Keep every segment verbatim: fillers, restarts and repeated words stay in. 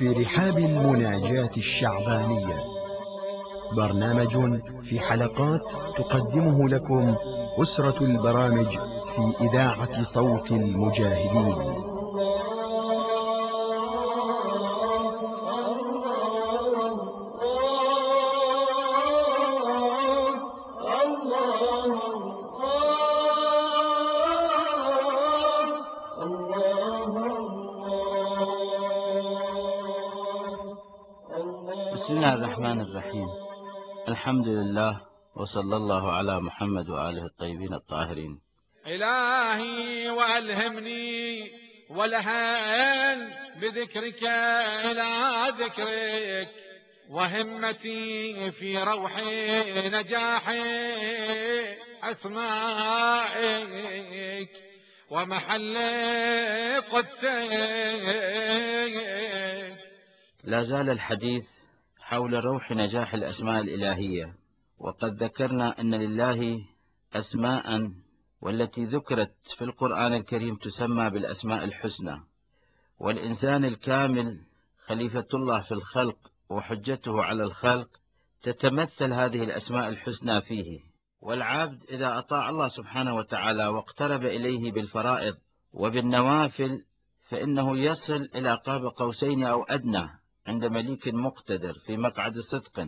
في رحاب المناجاة الشعبانية، برنامج في حلقات تقدمه لكم أسرة البرامج في إذاعة صوت المجاهدين. بسم الله الرحمن الرحيم. الحمد لله وصلى الله على محمد وآله الطيبين الطاهرين. إلهي وألهمني ولهان بذكرك إلى ذكرك، وهمتي في روح نجاح أسمائك ومحل قدسك. لا زال الحديث حول روح نجاح الأسماء الإلهية، وقد ذكرنا أن لله أسماء والتي ذكرت في القرآن الكريم تسمى بالأسماء الحسنى، والإنسان الكامل خليفة الله في الخلق وحجته على الخلق تتمثل هذه الأسماء الحسنى فيه. والعبد إذا أطاع الله سبحانه وتعالى واقترب إليه بالفرائض وبالنوافل فإنه يصل إلى قاب قوسين أو أدنى عند مليك مقتدر في مقعد صدق،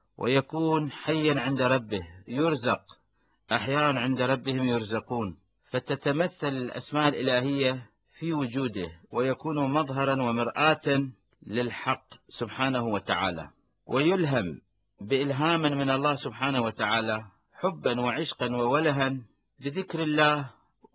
ويكون حيا عند ربه يرزق، أحياء عند ربهم يرزقون. فتتمثل الأسماء الإلهية في وجوده، ويكون مظهرا ومرآة للحق سبحانه وتعالى، ويلهم بإلهاما من الله سبحانه وتعالى حبا وعشقا وولها بذكر الله،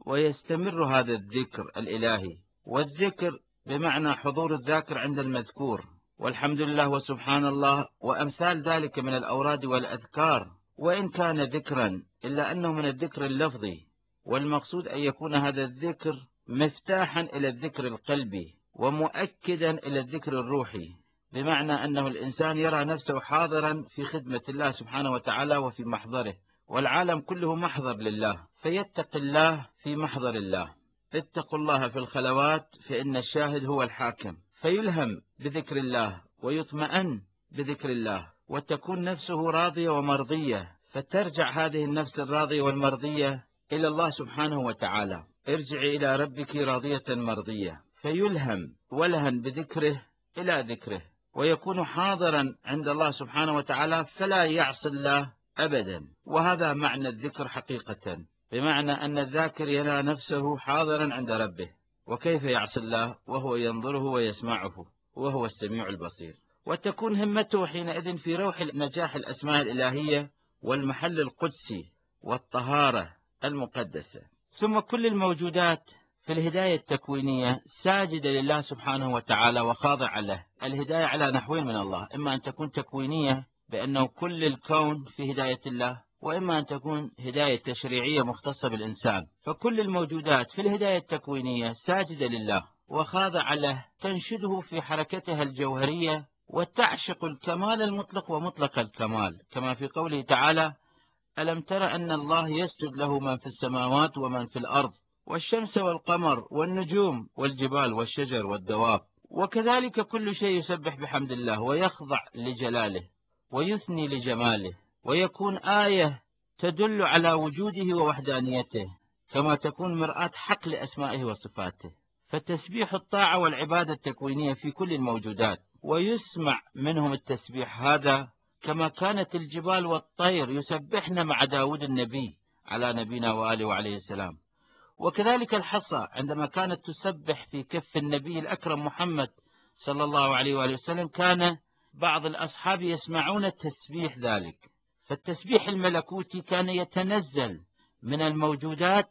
ويستمر هذا الذكر الإلهي. والذكر بمعنى حضور الذاكر عند المذكور، والحمد لله وسبحان الله وأمثال ذلك من الأوراد والأذكار، وإن كان ذكرا إلا أنه من الذكر اللفظي، والمقصود أن يكون هذا الذكر مفتاحا إلى الذكر القلبي ومؤكدا إلى الذكر الروحي، بمعنى أنه الإنسان يرى نفسه حاضرا في خدمة الله سبحانه وتعالى وفي محضره، والعالم كله محضر لله، فيتق الله في محضر الله. اتقوا الله في الخلوات فإن الشاهد هو الحاكم، فيلهم بذكر الله ويطمئن بذكر الله، وتكون نفسه راضية ومرضية، فترجع هذه النفس الراضية والمرضية إلى الله سبحانه وتعالى. ارجعي إلى ربك راضية مرضية، فيلهم ولهن بذكره إلى ذكره، ويكون حاضرا عند الله سبحانه وتعالى فلا يعصي الله أبدا. وهذا معنى الذكر حقيقة، بمعنى أن الذاكر يرى نفسه حاضرا عند ربه، وكيف يعصي الله وهو ينظره ويسمعه وهو السميع البصير. وتكون همته حينئذ في روح نجاح الأسماء الإلهية والمحل القدسي والطهارة المقدسة. ثم كل الموجودات في الهداية التكوينية ساجدة لله سبحانه وتعالى وخاضعة له. الهداية على نحوين من الله، إما أن تكون تكوينية بأنه كل الكون في هداية الله، وإما أن تكون هداية تشريعية مختصة بالإنسان. فكل الموجودات في الهداية التكوينية ساجدة لله وخاضعة له، تنشده في حركتها الجوهرية وتعشق الكمال المطلق ومطلق الكمال، كما في قوله تعالى: ألم تر أن الله يسجد له من في السماوات ومن في الأرض والشمس والقمر والنجوم والجبال والشجر والدواب. وكذلك كل شيء يسبح بحمد الله ويخضع لجلاله ويثني لجماله، ويكون آية تدل على وجوده ووحدانيته، كما تكون مرآة حق لأسمائه وصفاته. فتسبيح الطاعة والعبادة التكوينية في كل الموجودات، ويسمع منهم التسبيح هذا، كما كانت الجبال والطير يسبحن مع داود النبي على نبينا وآله وعليه السلام. وكذلك الحصى عندما كانت تسبح في كف النبي الأكرم محمد صلى الله عليه وآله وسلم، كان بعض الأصحاب يسمعون التسبيح ذلك. فالتسبيح الملكوتي كان يتنزل من الموجودات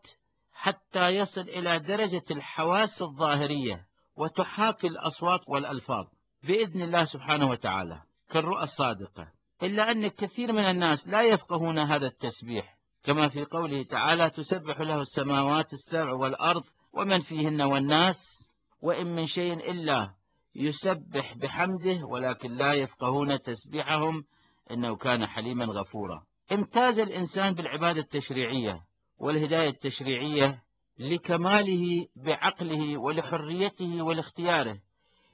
حتى يصل إلى درجة الحواس الظاهرية، وتحاكي الأصوات والألفاظ بإذن الله سبحانه وتعالى كالرؤى الصادقة. إلا أن كثير من الناس لا يفقهون هذا التسبيح، كما في قوله تعالى: تسبح له السماوات السبع والأرض ومن فيهن والناس وإن من شيء إلا يسبح بحمده ولكن لا يفقهون تسبيحهم إنه كان حليما غفورا. امتاز الإنسان بالعبادة التشريعية والهداية التشريعية لكماله بعقله ولحريته ولاختياره،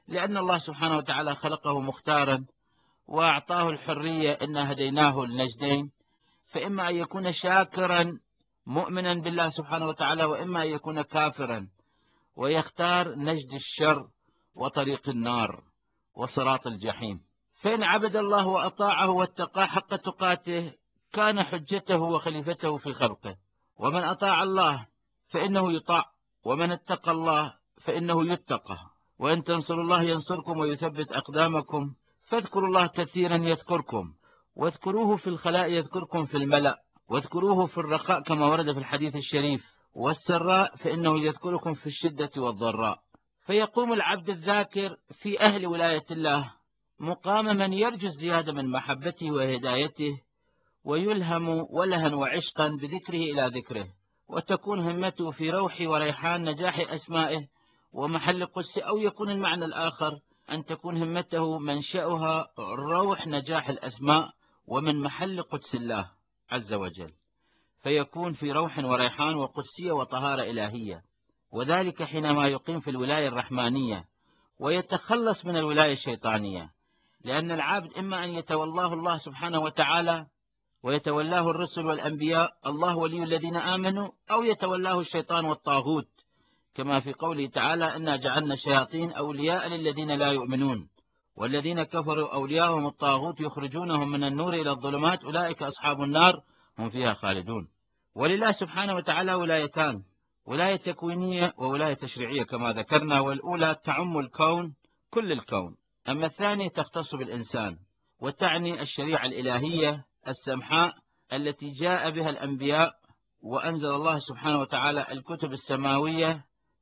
لأن الله سبحانه وتعالى خلقه مختارا وأعطاه الحرية، إنا هديناه النجدين، فإما أن يكون شاكرا مؤمنا بالله سبحانه وتعالى، وإما أن يكون كافرا ويختار نجد الشر وطريق النار وصراط الجحيم. فإن عبد الله وأطاعه واتقاه حق تقاته كان حجته وخليفته في خلقه. ومن أطاع الله فإنه يطاع، ومن اتقى الله فإنه يتقى. وإن تنصروا الله ينصركم ويثبت أقدامكم. فاذكروا الله كثيرا يذكركم، واذكروه في الخلاء يذكركم في الملأ، واذكروه في الرخاء كما ورد في الحديث الشريف، والسراء فإنه يذكركم في الشدة والضراء. فيقوم العبد الذاكر في أهل ولاية الله مقام من يرجو الزيادة من محبته وهدايته، ويلهم ولها وعشقا بذكره إلى ذكره، وتكون همته في روح وريحان نجاح أسمائه ومحل قدسه. أو يكون المعنى الآخر أن تكون همته منشأها روح نجاح الأسماء ومن محل قدس الله عز وجل، فيكون في روح وريحان وقدسية وطهارة إلهية، وذلك حينما يقيم في الولاية الرحمانية ويتخلص من الولاية الشيطانية. لأن العبد إما أن يتولاه الله سبحانه وتعالى ويتولاه الرسل والأنبياء، الله ولي الذين آمنوا، أو يتولاه الشيطان والطاغوت، كما في قوله تعالى: إنا جعلنا الشياطين أولياء للذين لا يؤمنون والذين كفروا أولياءهم الطاغوت يخرجونهم من النور إلى الظلمات أولئك أصحاب النار هم فيها خالدون. ولله سبحانه وتعالى ولايتان: ولاية تكوينية وولاية تشريعية كما ذكرنا، والأولى تعم الكون كل الكون، أما الثانية تختص بالإنسان وتعني الشريعة الإلهية السمحاء التي جاء بها الأنبياء، وأنزل الله سبحانه وتعالى الكتب السماوية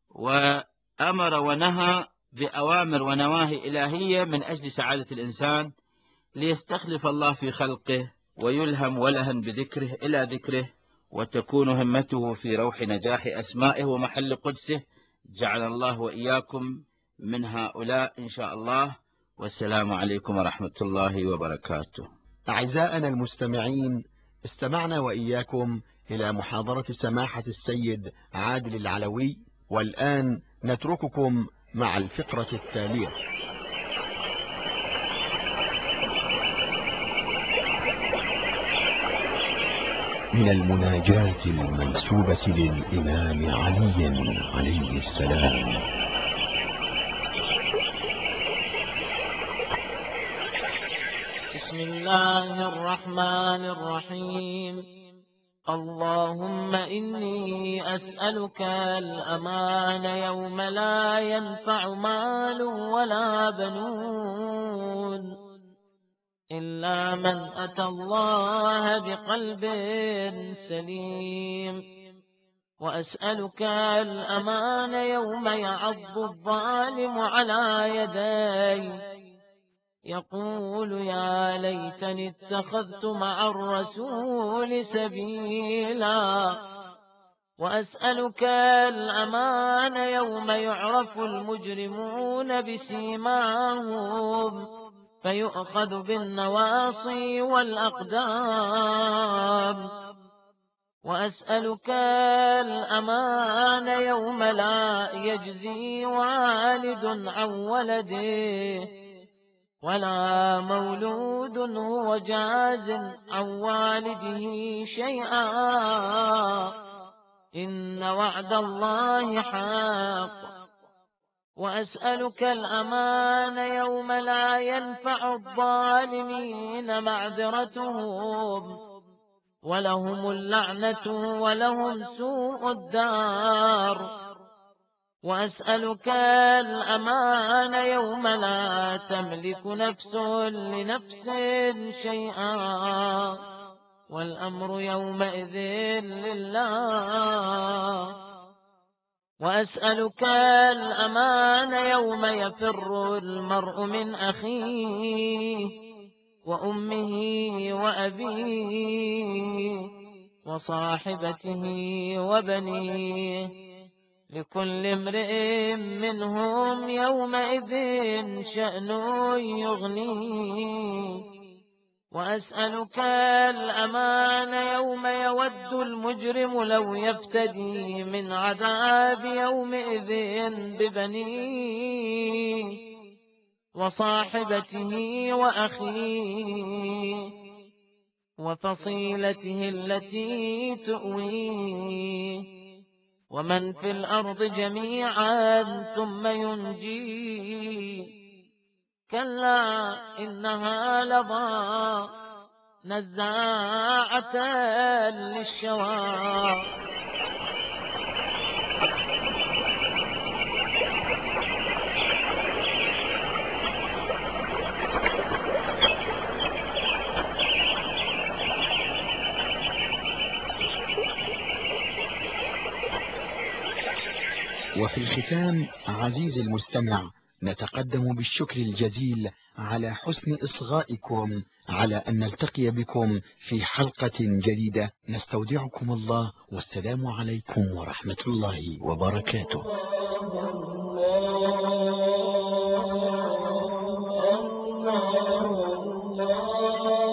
وأمر ونهى بأوامر ونواهي إلهية من أجل سعادة الإنسان، ليستخلف الله في خلقه ويلهم ولها بذكره إلى ذكره، وتكون همته في روح نجاح أسمائه ومحل قدسه. جعل الله وإياكم من هؤلاء إن شاء الله. والسلام عليكم ورحمة الله وبركاته. أعزائنا المستمعين، استمعنا وإياكم إلى محاضرة سماحة السيد عادل العلوي، والآن نترككم مع الفقرة التالية. من المناجاة المنسوبة للإمام علي عليه السلام. بسم الله الرحمن الرحيم. اللهم إني أسألك الأمان يوم لا ينفع مال ولا بنون إلا من أتى الله بقلب سليم، وأسألك الأمان يوم يعض الظالم على يديه يقول يا ليتني اتخذت مع الرسول سبيلا، وأسألك الأمان يوم يعرف المجرمون بسيماهم فيؤخذ بالنواصي والأقدام، وأسألك الأمان يوم لا يجزي والد عن ولده ولا مولود هو جاز عن والده شيئا، إن وعد الله حق. وأسألك الأمان يوم لا ينفع الظالمين معذرتهم ولهم اللعنة ولهم سوء الدار. وأسألك الأمان يوم لا تملك نفس لنفس شيئا والأمر يومئذ لله. وأسألك الأمان يوم يفر المرء من أخيه وأمه وأبيه وصاحبته وبنيه لكل امرئ منهم يومئذ شأن يغنيه. وأسألك الأمان يوم يود المجرم لو يفتدي من عذاب يومئذ ببنيه وصاحبته وأخيه وفصيلته التي تؤويه ومن في الأرض جميعا ثم ينجيه كلا إنها لظى نزاعة للشوى وفي الختام عزيزي المستمع نتقدم بالشكر الجزيل على حسن إصغائكم على أن نلتقي بكم في حلقة جديدة. نستودعكم الله والسلام عليكم ورحمة الله وبركاته. الله